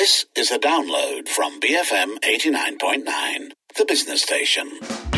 This is a download from BFM 89.9, the business station.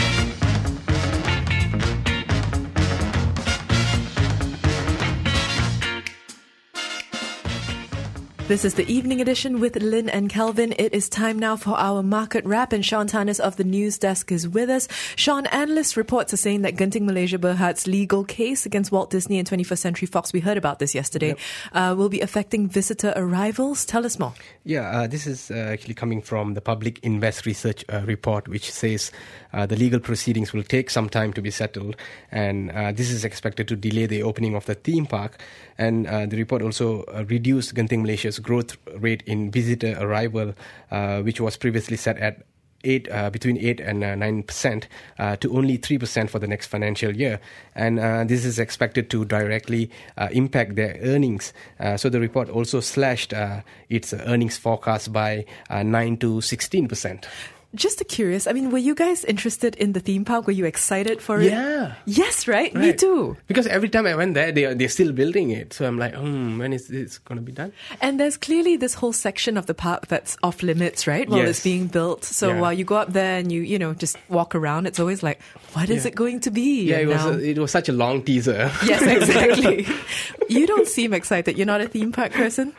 This is the evening edition with Lynn and Kelvin. It is time now for our market wrap, and Sean Tannis of the news desk is with us. Sean, analyst reports are saying that Genting Malaysia Berhad's legal case against Walt Disney and 21st Century Fox, we heard about this yesterday, will be affecting visitor arrivals. Tell us more. Yeah, this is actually coming from the Public Invest Research report, which says the legal proceedings will take some time to be settled, and this is expected to delay the opening of the theme park. And the report also reduced Genting Malaysia's growth rate in visitor arrival, which was previously set at between 8 and 9%, to only 3% for the next financial year. And this is expected to directly impact their earnings. So the report also slashed its earnings forecast by 9 to 16%. Just curious, I mean, were you guys interested in the theme park? Were you excited for it? Yeah. Yes, right? Me too. Because every time I went there, they're still building it. So I'm like, when is this going to be done? And there's clearly this whole section of the park that's off limits, right? While it's being built. So while you go up there and you just walk around, it's always like, what is it going to be? Yeah, it was such a long teaser. Yes, exactly. You don't seem excited. You're not a theme park person?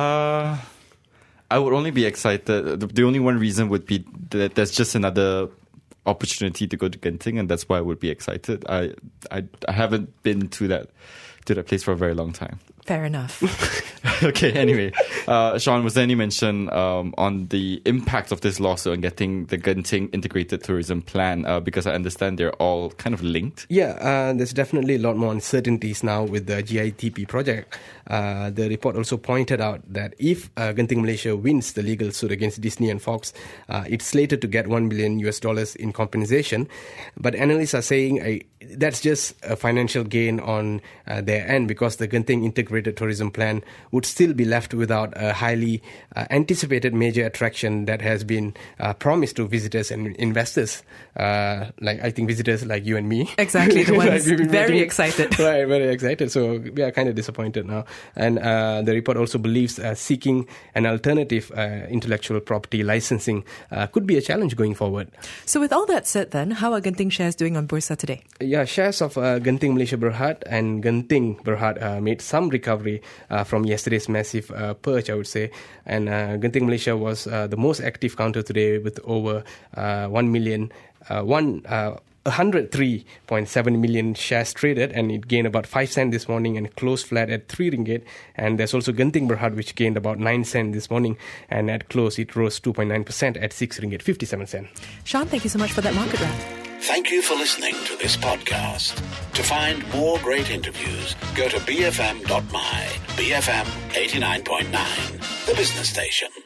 I would only be excited. The only one reason would be that there's just another opportunity to go to Genting, and that's why I would be excited. I haven't been to that place for a very long time. Fair enough. Okay, anyway. Sean, was there any mention on the impact of this lawsuit on getting the Genting Integrated Tourism Plan? Because I understand they're all kind of linked. Yeah, there's definitely a lot more uncertainties now with the GITP project. The report also pointed out that if Genting Malaysia wins the legal suit against Disney and Fox, it's slated to get $1 billion in compensation. But analysts are saying that's just a financial gain on their end, because the Genting Integrated Tourism Plan would still be left without a highly anticipated major attraction that has been promised to visitors and investors. I think visitors like you and me. Exactly, the ones very excited. Right, very excited. So we are kind of disappointed now. And the report also believes seeking an alternative intellectual property licensing could be a challenge going forward. So with all that said then, how are Genting shares doing on Bursa today? Yeah, shares of Genting Malaysia Berhad and Genting Berhad made some recovery from yesterday's massive purge, I would say. And Genting Malaysia was the most active counter today with over 103.7 million shares traded, and it gained about 5 cents this morning and closed flat at 3 ringgit. And there's also Genting Berhad, which gained about 9 cents this morning, and at close it rose 2.9% at 6 ringgit 57 cents. Sean, thank you so much for that market wrap. Thank you for listening to this podcast. To find more great interviews, go to bfm.my, BFM 89.9, the business station.